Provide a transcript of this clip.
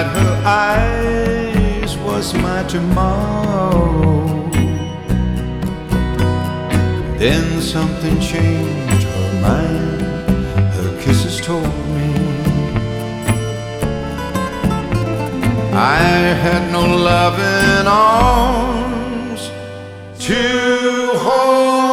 inside her eyes was my tomorrow. Then something changed her mind, her kisses told me I had no loving arms to hold.